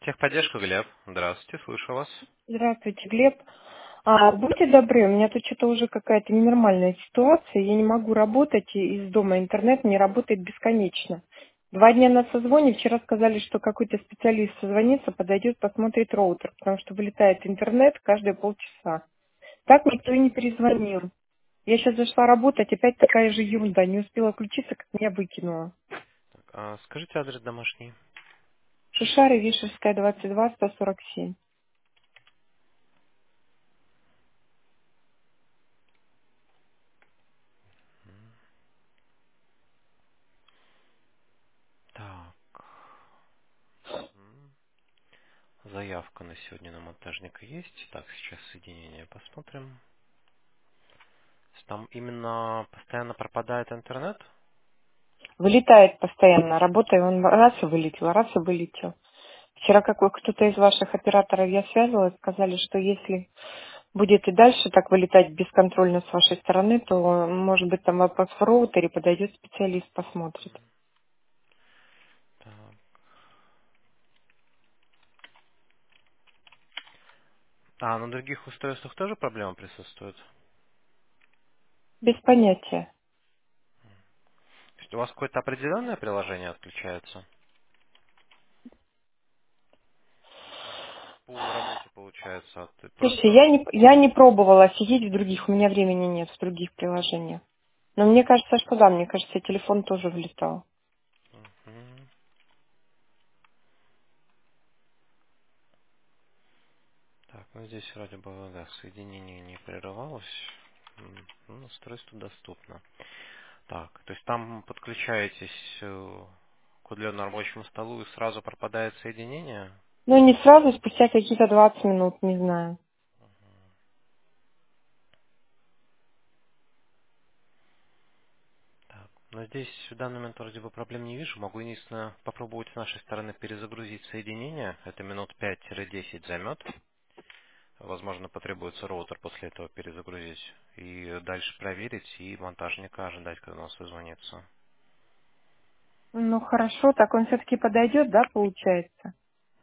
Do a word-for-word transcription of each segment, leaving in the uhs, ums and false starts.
Техподдержка, Глеб. Здравствуйте, слышу вас. Здравствуйте, Глеб. А, будьте добры, у меня тут что-то уже какая-то ненормальная ситуация. Я не могу работать и- из дома. Интернет не работает бесконечно. Два дня на созвоне. Вчера сказали, что какой-то специалист созвонится, подойдет, посмотрит роутер, потому что вылетает интернет каждые полчаса. Так никто и не перезвонил. Я сейчас зашла работать, опять такая же ерунда. Не успела включиться, как меня выкинуло. Так, а скажите адрес домашний. Шишары, Вишерская, двадцать два, сто сорок семь. Так, м, заявка на сегодня на монтажника есть. Так, сейчас соединение посмотрим. Там именно постоянно пропадает интернет. Вылетает постоянно. Работаю, он раз и вылетел, раз и вылетел. Вчера какой кто-то из ваших операторов я связывалась, сказали, что если будет и дальше так вылетать бесконтрольно с вашей стороны, то, может быть, там вопрос в роутере, подойдет специалист, посмотрит. Так. А на других устройствах тоже проблема присутствует? Без понятия. То есть у вас какое-то определенное приложение отключается? По работе получается. Ты Слушайте, просто... я не, я не пробовала сидеть в других, у меня времени нет в других приложениях. Но мне кажется, что да, мне кажется, телефон тоже влетал. Мгм. Так, ну здесь вроде бы, да, соединение не прерывалось. М, ну, устройство доступно. Так, то есть там подключаетесь э, к удаленному рабочему столу и сразу пропадает соединение? Ну, не сразу, спустя какие-то двадцать минут, не знаю. Так, но здесь в данный момент вроде бы проблем не вижу. Могу единственное попробовать с нашей стороны перезагрузить соединение. Это минут пять-десять займет. Возможно, потребуется роутер после этого перезагрузить. И дальше проверить и монтажника ожидать, когда он созвонится. Ну, хорошо, так он все-таки подойдет, да, получается?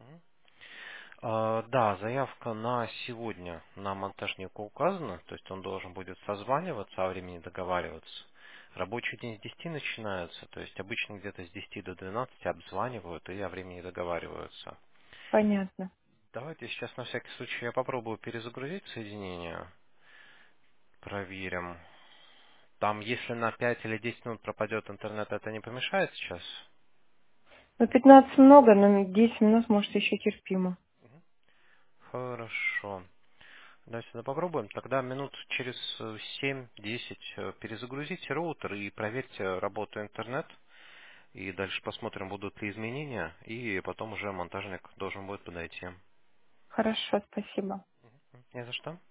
А, Да, заявка на сегодня на монтажника указана, то есть он должен будет созваниваться, о времени договариваться. Рабочий день с десяти начинается, то есть обычно где-то с десяти до двенадцати обзванивают и о времени договариваются. Понятно. Давайте сейчас на всякий случай я попробую перезагрузить соединение, проверим. Там, если на пять или десять минут пропадет интернет, это не помешает сейчас? Ну, пятнадцать много, но десять минут, может, еще терпимо. Хорошо. Давайте тогда попробуем. Тогда минут через э, семь-десять э, перезагрузите роутер и проверьте работу интернет. И дальше посмотрим, будут ли изменения. И потом уже монтажник должен будет подойти. Хорошо, спасибо. Не за что.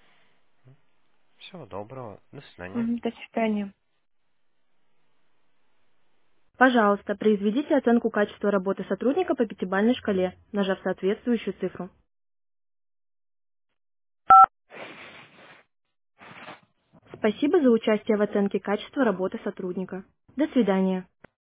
Всего доброго. До свидания. Мгм, до свидания. Пожалуйста, произведите оценку качества работы сотрудника по пятибалльной шкале, нажав соответствующую цифру. Спасибо за участие в оценке качества работы сотрудника. До свидания.